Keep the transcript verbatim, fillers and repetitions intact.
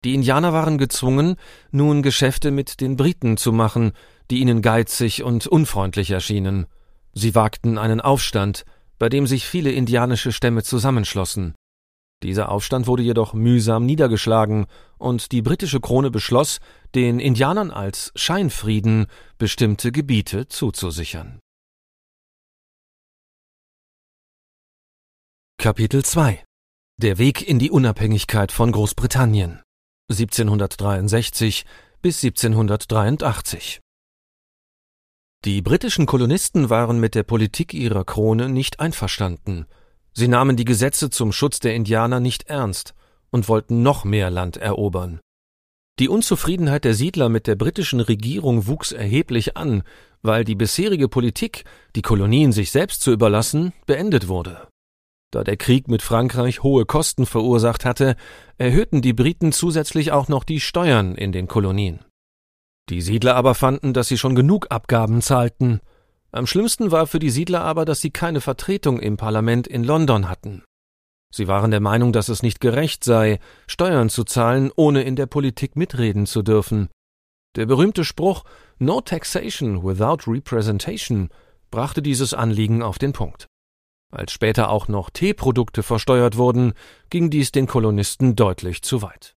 Die Indianer waren gezwungen, nun Geschäfte mit den Briten zu machen, die ihnen geizig und unfreundlich erschienen. Sie wagten einen Aufstand, bei dem sich viele indianische Stämme zusammenschlossen. Dieser Aufstand wurde jedoch mühsam niedergeschlagen, und die britische Krone beschloss, den Indianern als Scheinfrieden bestimmte Gebiete zuzusichern. Kapitel zwei. Der Weg in die Unabhängigkeit von Großbritannien siebzehnhundertdreiundsechzig bis siebzehnhundertdreiundachtzig. Die britischen Kolonisten waren mit der Politik ihrer Krone nicht einverstanden. Sie nahmen die Gesetze zum Schutz der Indianer nicht ernst und wollten noch mehr Land erobern. Die Unzufriedenheit der Siedler mit der britischen Regierung wuchs erheblich an, weil die bisherige Politik, die Kolonien sich selbst zu überlassen, beendet wurde. Da der Krieg mit Frankreich hohe Kosten verursacht hatte, erhöhten die Briten zusätzlich auch noch die Steuern in den Kolonien. Die Siedler aber fanden, dass sie schon genug Abgaben zahlten. Am schlimmsten war für die Siedler aber, dass sie keine Vertretung im Parlament in London hatten. Sie waren der Meinung, dass es nicht gerecht sei, Steuern zu zahlen, ohne in der Politik mitreden zu dürfen. Der berühmte Spruch "No taxation without representation" brachte dieses Anliegen auf den Punkt. Als später auch noch Teeprodukte versteuert wurden, ging dies den Kolonisten deutlich zu weit.